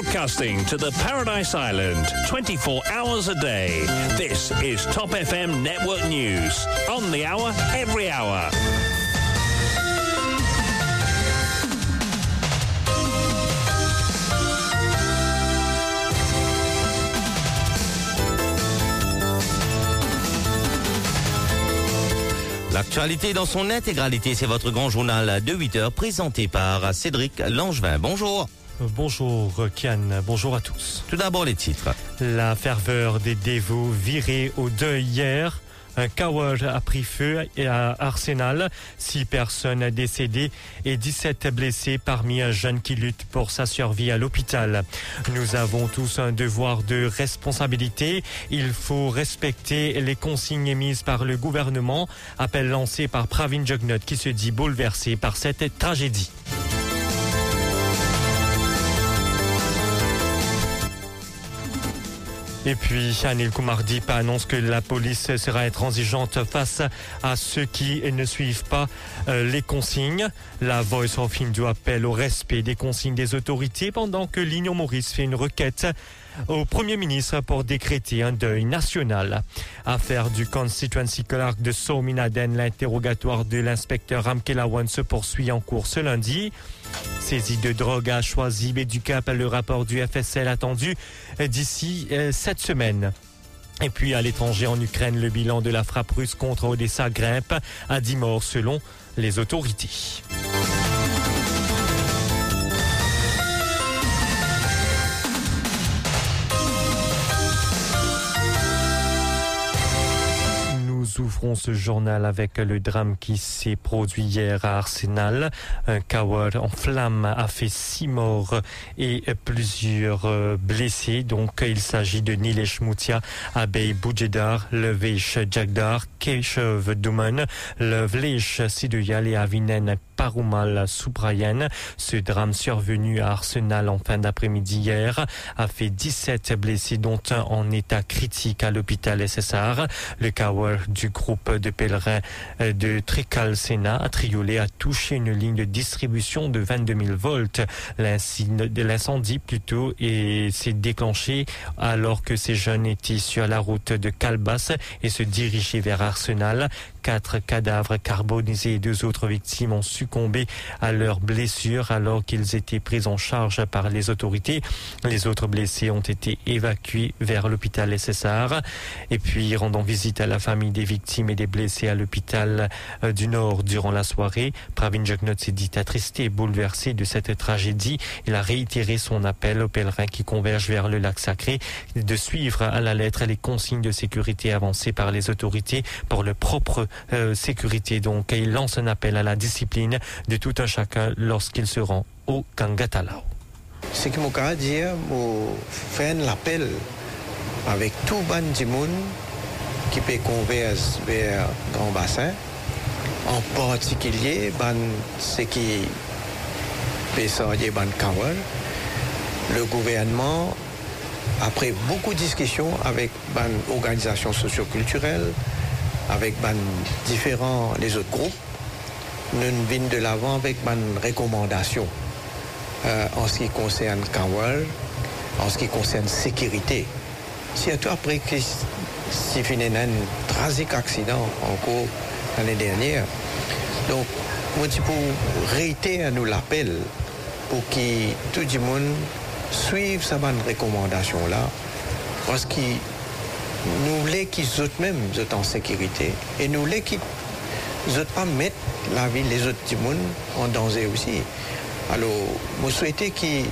broadcasting to the Paradise Island 24 hours a day. This is Top FM Network News. On the hour, every hour. L'actualité dans son intégralité, c'est votre grand journal de 8 heures présenté par Cédric Langevin. Bonjour. Bonjour Kian, bonjour à tous. Tout d'abord les titres. La ferveur des dévots virés au deuil hier. Un coward a pris feu à Arsenal. 6 personnes décédées et 17 blessés parmi un jeune qui lutte pour sa survie à l'hôpital. Nous avons tous un devoir de responsabilité. Il faut respecter les consignes émises par le gouvernement. Appel lancé par Pravin Jugnauth qui se dit bouleversé par cette tragédie. Et puis, Anil Kumar Deep annonce que la police sera intransigeante face à ceux qui ne suivent pas les consignes. La Voice of Hindu appelle au respect des consignes des autorités pendant que l'Union Maurice fait une requête au Premier ministre pour décréter un deuil national. Affaire du Constituency Clerk de Sominaden, l'interrogatoire de l'inspecteur Ramkelawan se poursuit en cours ce lundi. Saisie de drogue à Choisy, Béducap, le rapport du FSL attendu d'ici cette semaine. Et puis à l'étranger en Ukraine, le bilan de la frappe russe contre Odessa grimpe à 10 morts selon les autorités. Nous ouvrons ce journal avec le drame qui s'est produit hier à Arsenal. Un coward en flammes a fait 6 morts et plusieurs blessés. Donc il s'agit de Nilesh Mutia, Abey Boujedar, Levesh Jagdar, Keshav Duman, Levlesh Siduyal et Avinen Parumal Subrayan. Ce drame survenu à Arsenal en fin d'après-midi hier a fait 17 blessés dont un en état critique à l'hôpital SSR. Le coward du groupe de pèlerins de Trikal Sena à Triolet a touché une ligne de distribution de 22 000 volts. L'incendie plutôt s'est déclenché alors que ces jeunes étaient sur la route de Calbas et se dirigeaient vers Arsenal. 4 cadavres carbonisés et 2 autres victimes ont succombé à leurs blessures alors qu'ils étaient pris en charge par les autorités. Les autres blessés ont été évacués vers l'hôpital SSR. Et puis, rendant visite à la famille des victimes et des blessés à l'hôpital du Nord durant la soirée, Pravin Jugnauth s'est dit attristé et bouleversé de cette tragédie. Il a réitéré son appel aux pèlerins qui convergent vers le lac sacré de suivre à la lettre les consignes de sécurité avancées par les autorités pour leur propre sécurité. Donc, il lance un appel à la discipline de tout un chacun lorsqu'il se rend au Kangatalao. Ce que je veux dire, je fais un appel avec tout le monde qui peut converger vers Grand Bassin, en particulier ceux qui peut sortir ban Kawal. Le gouvernement, après beaucoup de discussions avec les organisations socioculturelles, avec les autres groupes, nous venons de l'avant avec des recommandations en ce qui concerne Kawal, en ce qui concerne sécurité. Surtout après que si fini un tragique accident encore l'année dernière. Donc, moi, je peux réitérer à nous l'appel pour que tout le monde suive ces recommandations-là, parce que nous voulons qu'ils soient même en sécurité et nous voulons qu'ils ne pas mettre la vie des autres du monde en danger aussi. Alors, je souhaite que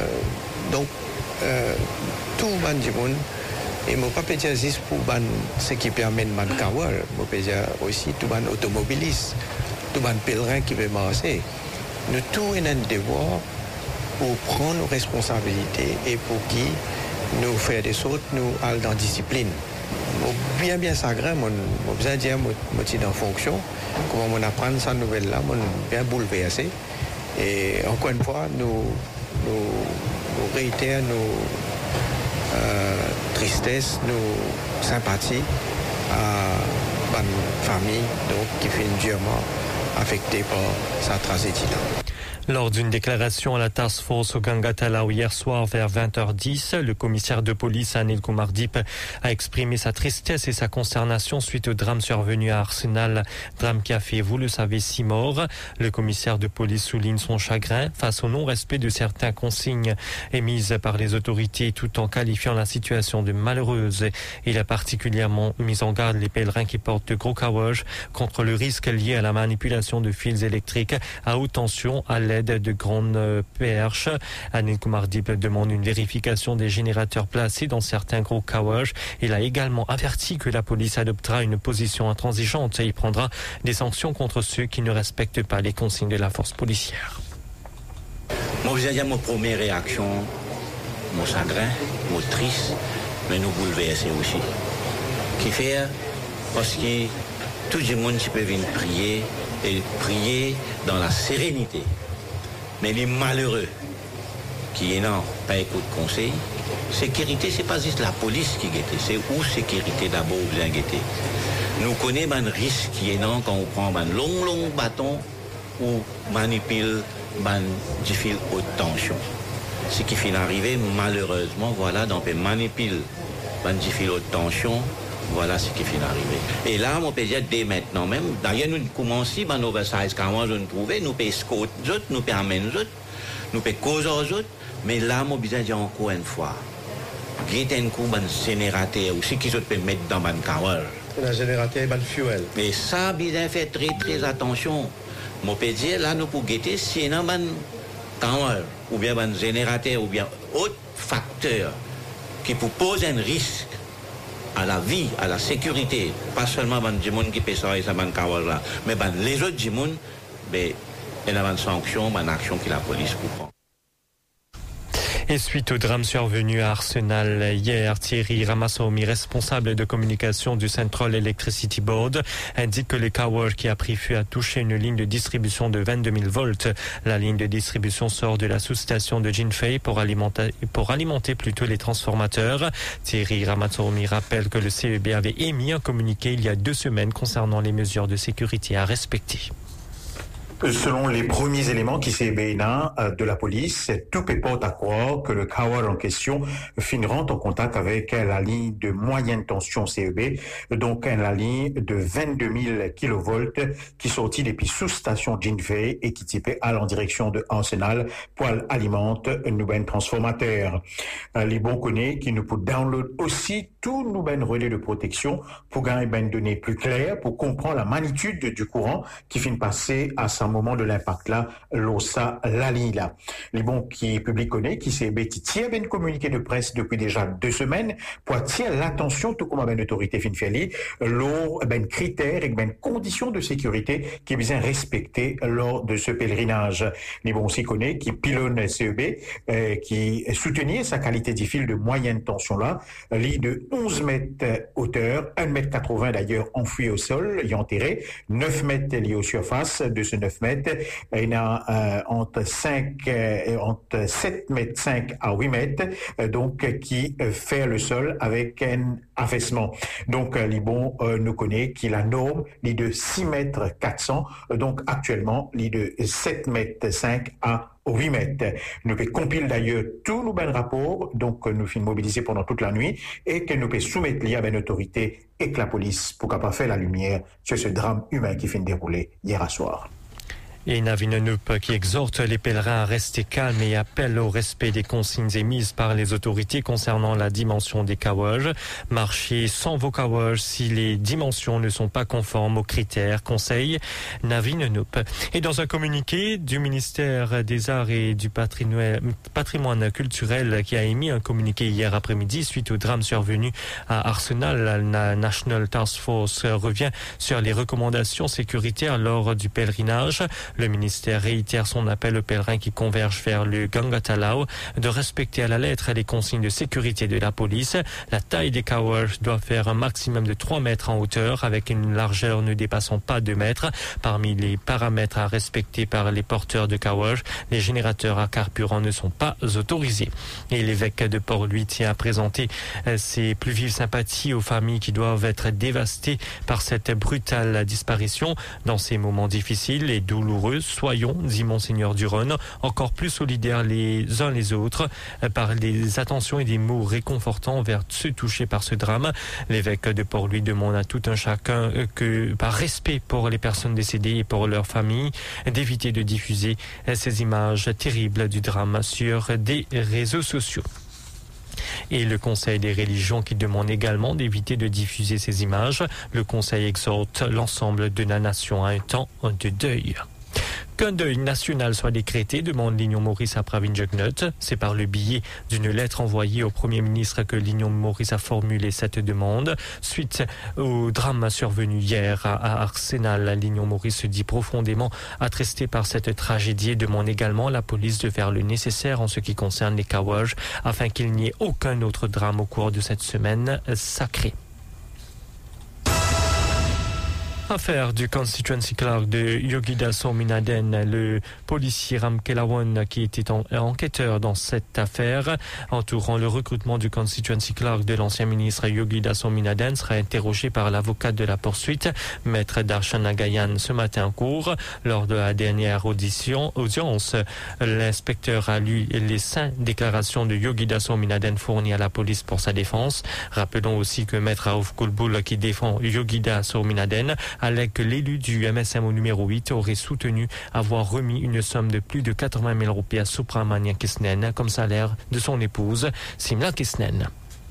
tout le monde du monde, et je ne peux pas dire juste pour ce qui permet de faire Kawal, je peux dire aussi tout le monde automobiliste, tout le monde pèlerin qui veut marcher. Nous tous avons un devoir pour prendre nos responsabilités et pour qui nous faire des choses, nous allons dans la discipline. Bien s'agréable, je besoin dire, je suis en fonction, comment on apprend cette nouvelle-là, je suis bien bouleversé. Et encore une fois, nous réitérons nos tristesses, nos sympathies à la famille donc, qui fait durement affectée par sa tragédie-là. Lors d'une déclaration à la Task Force au Gangatalaw hier soir vers 20h10, le commissaire de police Anil Kumar Deep a exprimé sa tristesse et sa consternation suite au drame survenu à Arsenal, drame qui a fait, vous le savez, 6 morts. Le commissaire de police souligne son chagrin face au non-respect de certaines consignes émises par les autorités tout en qualifiant la situation de malheureuse. Il a particulièrement mis en garde les pèlerins qui portent de gros kawaj contre le risque lié à la manipulation de fils électriques à haute tension à l'aide de grandes perches. Anil Kumar Deep demande une vérification des générateurs placés dans certains gros kawaj. Il a également averti que la police adoptera une position intransigeante et il prendra des sanctions contre ceux qui ne respectent pas les consignes de la force policière. Moi, vous avez ma première réaction, mon chagrin, mon triste, mais nous bouleverser aussi. Qui fait parce que tout le monde peut venir prier et prier dans la sérénité. Mais les malheureux qui n'ont pas écouté de conseil, sécurité, c'est pas juste la police qui guette, c'est où sécurité d'abord bien guetter. Nous connaissons un risque qui est non quand on prend un long bâton ou manipule du fil haute tension. Ce qui finit d'arriver, malheureusement, voilà, donc on manipule du fil haute tension. Voilà ce qui finit d'arriver. Et là, on peut dire dès maintenant même, d'ailleurs, nous commençons par l'oversize quand nous trouvons, nous pouvons scout, nous pouvons amener, nous pouvons causer aux autres, mais là, on peut dire encore une fois, guetter un coup, un générateur, aussi qu'ils peuvent mettre dans un kawal. Un générateur, un fuel. Et ça, bien fait très attention. On peut dire, là, nous pouvons guetter, si on a un kawal, ou bien un générateur, ou bien autre facteur qui peut poser un risque à la vie, à la sécurité, pas seulement les gens qui pèsent ça, mais les autres gens, il y a une sanction, une action que la police peut prendre. Et suite au drame survenu à Arsenal hier, Thierry Ramaswamy, responsable de communication du Central Electricity Board, indique que le kawaj qui a pris feu a touché une ligne de distribution de 22 000 volts. La ligne de distribution sort de la sous-station de Jinfei pour alimenter plutôt les transformateurs. Thierry Ramaswamy rappelle que le CEB avait émis un communiqué il y a 2 semaines concernant les mesures de sécurité à respecter. Selon les premiers éléments qui s'événent de la police, tout porte à croire que le kawaj en question finira en contact avec la ligne de moyenne tension CEB, donc la ligne de 22 000 kV qui sortit depuis sous-station Jinfei et qui typait en direction de Arsenal pour alimenter un nouvel transformateur. Les bons connaissent qui nous peut download aussi tout nouvel relais de protection pour gagner une donnée plus claire, pour comprendre la magnitude du courant qui finit passer à sa moment de l'impact là, l'ossa la ligne là. Les bons qui public connaît, qui s'est tient une communiqué de presse depuis déjà 2 semaines pour attirer l'attention tout comme une autorité fin fait lors ben critères et ben conditions de sécurité qui est bien respectées lors de ce pèlerinage. Les bons aussi connaît qui pilonne CEB qui soutenait sa qualité du fil de moyenne tension là, lit de 11 mètres hauteur, 1 mètre 80 d'ailleurs enfoui au sol et enterré, 9 mètres lié aux surfaces de ce 9 mètres, il y a entre 7 mètres 5 à 8 mètres, donc qui fait le sol avec un affaissement. Donc Libon nous connaît qu'il a norme lit de 6 mètres 400, donc actuellement lit de 7 mètres 5 à 8 mètres. Nous pouvons compiler d'ailleurs tous nos bons rapports, donc nous finissons mobilisés pendant toute la nuit et que nous pouvons soumettre liés à une autorité et que la police pour capable faire la lumière sur ce drame humain qui finit de dérouler hier soir. Et Navin Nup qui exhorte les pèlerins à rester calmes et appelle au respect des consignes émises par les autorités concernant la dimension des kawaj. Marchez sans vos kawaj si les dimensions ne sont pas conformes aux critères, conseille Navin Nup. Et dans un communiqué du ministère des Arts et du patrimoine culturel qui a émis un communiqué hier après-midi suite au drame survenu à Arsenal, la National Task Force revient sur les recommandations sécuritaires lors du pèlerinage. Le ministère réitère son appel aux pèlerins qui convergent vers le Gangatalaw de respecter à la lettre les consignes de sécurité de la police. La taille des kawaj doit faire un maximum de 3 mètres en hauteur avec une largeur ne dépassant pas 2 mètres. Parmi les paramètres à respecter par les porteurs de kawaj, les générateurs à carburant ne sont pas autorisés. Et l'évêque de Port-Louis tient à présenter ses plus vives sympathies aux familles qui doivent être dévastées par cette brutale disparition. Dans ces moments difficiles et douloureux, douloureux. Soyons, dit Monseigneur Duron, encore plus solidaires les uns les autres par des attentions et des mots réconfortants envers ceux touchés par ce drame. L'évêque de Port-Louis demande à tout un chacun que, par respect pour les personnes décédées et pour leurs familles, d'éviter de diffuser ces images terribles du drame sur des réseaux sociaux. Et le Conseil des religions qui demande également d'éviter de diffuser ces images. Le Conseil exhorte l'ensemble de la nation à un temps de deuil. Qu'un deuil national soit décrété, demande l'Union Maurice à Pravin Jugnut. C'est par le biais d'une lettre envoyée au Premier ministre que l'Union Maurice a formulé cette demande. Suite au drame survenu hier à Arsenal, l'Union Maurice se dit profondément attristée par cette tragédie et demande également à la police de faire le nécessaire en ce qui concerne les Kawages afin qu'il n'y ait aucun autre drame au cours de cette semaine sacrée. Affaire du Constituency Clerk de Yogida Sominaden, le policier Ram Kelawan qui était enquêteur dans cette affaire entourant le recrutement du Constituency Clerk de l'ancien ministre Yogida Sominaden sera interrogé par l'avocate de la poursuite, maître Darshan Nagayan, ce matin en cours. Lors de la dernière audience, l'inspecteur a lu les 5 déclarations de Yogida Sominaden fournies à la police pour sa défense. Rappelons aussi que maître Raouf Kulbul qui défend Yogida Sominaden allègue que l'élu du MSM au numéro 8 aurait soutenu avoir remis une somme de plus de 80 000 roupies à Supramania Kisnen comme salaire de son épouse, Simla Kisnen.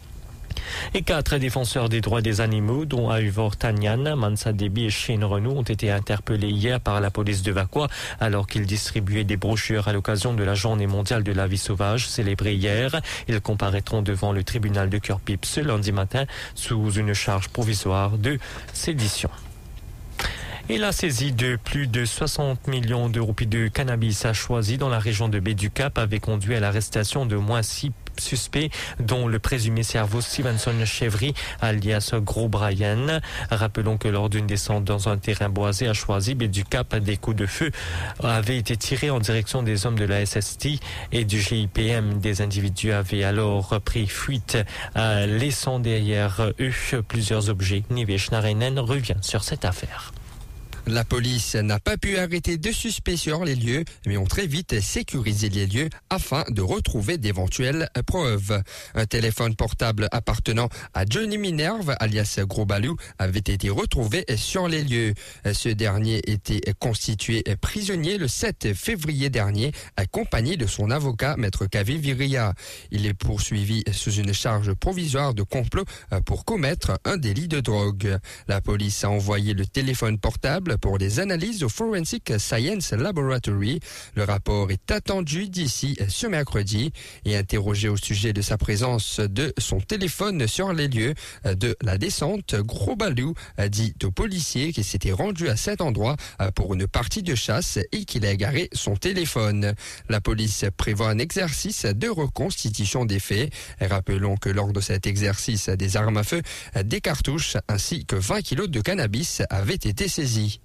Et 4 défenseurs des droits des animaux, dont Ayvor Tanyan, Mansa Debi et Shane Renaud, ont été interpellés hier par la police de Vakwa alors qu'ils distribuaient des brochures à l'occasion de la Journée mondiale de la vie sauvage célébrée hier. Ils comparaîtront devant le tribunal de Cœur-Pipe ce lundi matin sous une charge provisoire de sédition. Et la saisie de plus de 60 millions de roupies de cannabis à Choisy dans la région de Baie-du-Cap avait conduit à l'arrestation de moins 6 suspects, dont le présumé cerveau Stevenson Chevry, alias Gros Brian. Rappelons que lors d'une descente dans un terrain boisé à Choisy, Baie-du-Cap, des coups de feu avaient été tirés en direction des hommes de la SST et du GIPM. Des individus avaient alors pris fuite, laissant derrière eux plusieurs objets. Nivesh Narenen revient sur cette affaire. La police n'a pas pu arrêter de suspects sur les lieux, mais ont très vite sécurisé les lieux afin de retrouver d'éventuelles preuves. Un téléphone portable appartenant à Johnny Minerve, alias Gros Balou, avait été retrouvé sur les lieux. Ce dernier était constitué prisonnier le 7 février dernier, accompagné de son avocat, Maître Kavi Viria. Il est poursuivi sous une charge provisoire de complot pour commettre un délit de drogue. La police a envoyé le téléphone portable pour des analyses au Forensic Science Laboratory. Le rapport est attendu d'ici ce mercredi et interrogé au sujet de sa présence de son téléphone sur les lieux de la descente. Gros Balou a dit aux policiers qu'il s'était rendu à cet endroit pour une partie de chasse et qu'il a égaré son téléphone. La police prévoit un exercice de reconstitution des faits. Rappelons que lors de cet exercice, des armes à feu, des cartouches ainsi que 20 kilos de cannabis avaient été saisis.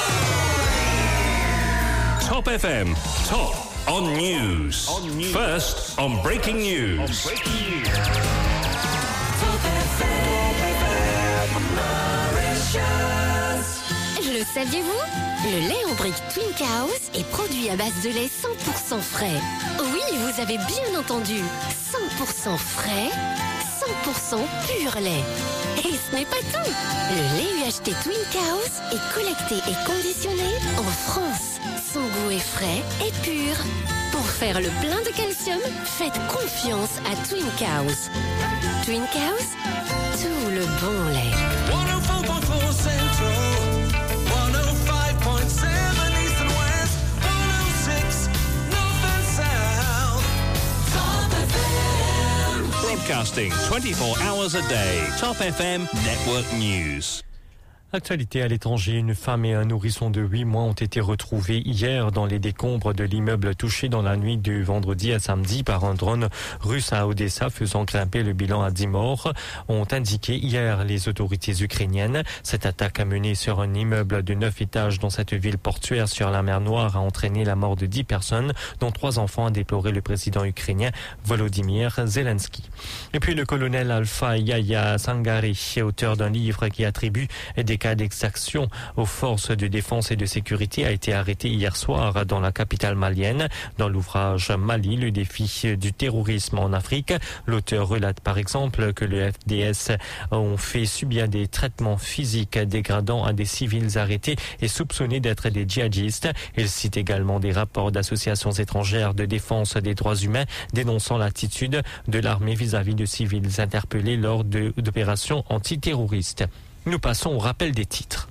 Top FM, top on news. First on breaking news. Le saviez-vous? Le lait en brique Twin Cows est produit à base de lait 100% frais. Oui, vous avez bien entendu. 100% frais, 100% pur lait. Et ce n'est pas tout. Le lait UHT Twin Cows est collecté et conditionné en France. Son goût est frais et pur. Pour faire le plein de calcium, faites confiance à Twin Cows. Twin Cows, tout le bon lait. 104.4 Central, 105.7 East and West, 106 North and South. Top FM. Broadcasting 24 hours a day. Top FM Network News. Actualité à l'étranger, une femme et un nourrisson de 8 mois ont été retrouvés hier dans les décombres de l'immeuble touché dans la nuit du vendredi à samedi par un drone russe à Odessa, faisant grimper le bilan à 10 morts, ont indiqué hier les autorités ukrainiennes. Cette attaque menée sur un immeuble de 9 étages dans cette ville portuaire sur la mer Noire a entraîné la mort de 10 personnes, dont 3 enfants, a déploré le président ukrainien Volodymyr Zelensky. Et puis le colonel Alpha Yaya Sangari, auteur d'un livre qui attribue des cas d'exaction aux forces de défense et de sécurité a été arrêté hier soir dans la capitale malienne. Dans l'ouvrage Mali, le défi du terrorisme en Afrique, l'auteur relate par exemple que le FDS ont fait subir des traitements physiques dégradants à des civils arrêtés et soupçonnés d'être des djihadistes. Il cite également des rapports d'associations étrangères de défense des droits humains dénonçant l'attitude de l'armée vis-à-vis de civils interpellés lors d'opérations antiterroristes. Nous passons au rappel des titres.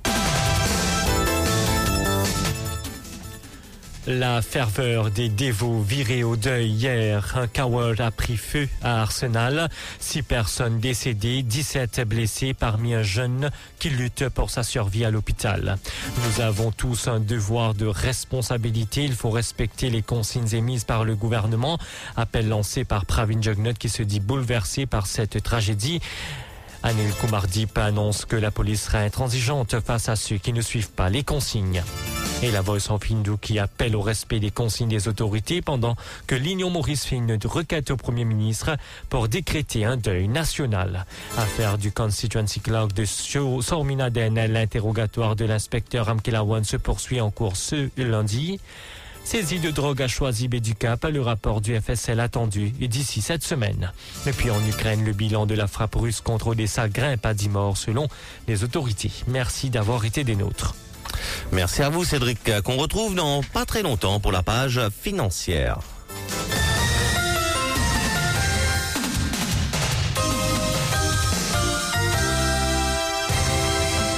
La ferveur des dévots virés au deuil hier. Un coward a pris feu à Arsenal. 6 personnes décédées, 17 blessés parmi un jeune qui lutte pour sa survie à l'hôpital. Nous avons tous un devoir de responsabilité. Il faut respecter les consignes émises par le gouvernement. Appel lancé par Pravin Jugnauth qui se dit bouleversé par cette tragédie. Anil Kumardip annonce que la police sera intransigeante face à ceux qui ne suivent pas les consignes. Et la Voice of Hindu qui appelle au respect des consignes des autorités pendant que l'Union Maurice fait une requête au Premier ministre pour décréter un deuil national. Affaire du Constituency Clerk de Sorminaden, l'interrogatoire de l'inspecteur Amkelawan se poursuit en cours ce lundi. Saisie de drogue à Choisy du Cap, le rapport du FSL attendu d'ici cette semaine. Et puis en Ukraine, le bilan de la frappe russe contre Odessa grimpe à 10 morts selon les autorités. Merci d'avoir été des nôtres. Merci à vous Cédric, qu'on retrouve dans pas très longtemps pour la page financière.